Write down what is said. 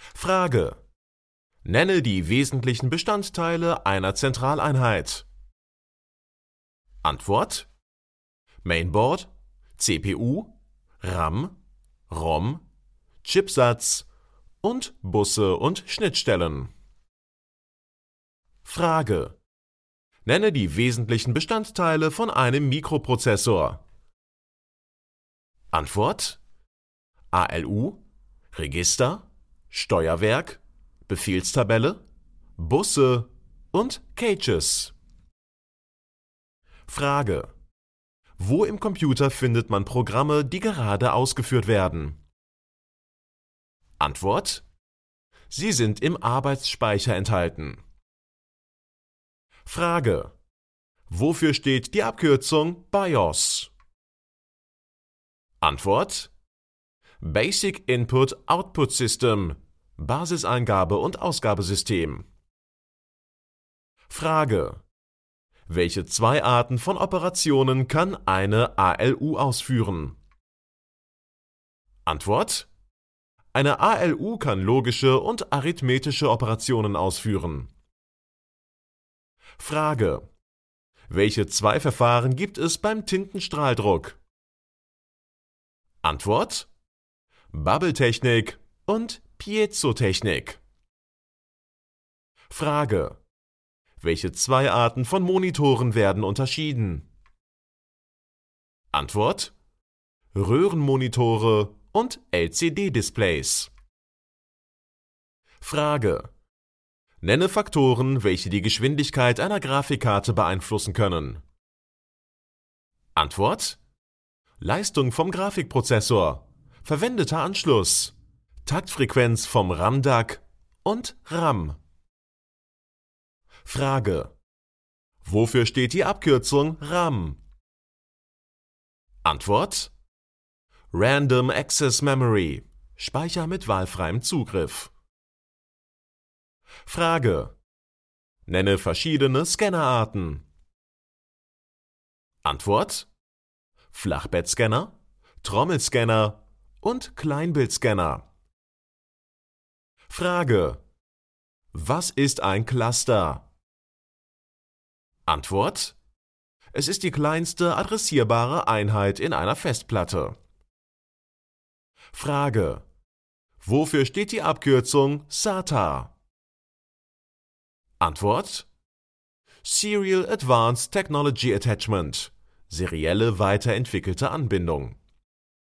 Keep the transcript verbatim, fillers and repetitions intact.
Frage: Nenne die wesentlichen Bestandteile einer Zentraleinheit. Antwort: Mainboard, C P U, RAM, ROM, Chipsatz und Busse und Schnittstellen. Frage: Nenne die wesentlichen Bestandteile von einem Mikroprozessor. Antwort: A L U, Register, Steuerwerk, Befehlstabelle, Busse und Caches. Frage: Wo im Computer findet man Programme, die gerade ausgeführt werden? Antwort: Sie sind im Arbeitsspeicher enthalten. Frage: Wofür steht die Abkürzung BIOS? Antwort: Basic Input-Output System, Basiseingabe- und Ausgabesystem. Frage: Welche zwei Arten von Operationen kann eine A L U ausführen? Antwort: Eine A L U kann logische und arithmetische Operationen ausführen. Frage: Welche zwei Verfahren gibt es beim Tintenstrahldruck? Antwort: Bubble-Technik und Piezotechnik. Frage: Welche zwei Arten von Monitoren werden unterschieden? Antwort: Röhrenmonitore und L C D-Displays. Frage: Nenne Faktoren, welche die Geschwindigkeit einer Grafikkarte beeinflussen können. Antwort: Leistung vom Grafikprozessor, verwendeter Anschluss, Taktfrequenz vom RAM-D A C und RAM. Frage: Wofür steht die Abkürzung RAM? Antwort: Random Access Memory, Speicher mit wahlfreiem Zugriff. Frage: Nenne verschiedene Scannerarten. Antwort: Flachbettscanner, Trommelscanner und Kleinbildscanner. Frage: Was ist ein Cluster? Antwort: Es ist die kleinste adressierbare Einheit in einer Festplatte. Frage: Wofür steht die Abkürzung SATA? Antwort: Serial Advanced Technology Attachment, serielle weiterentwickelte Anbindung.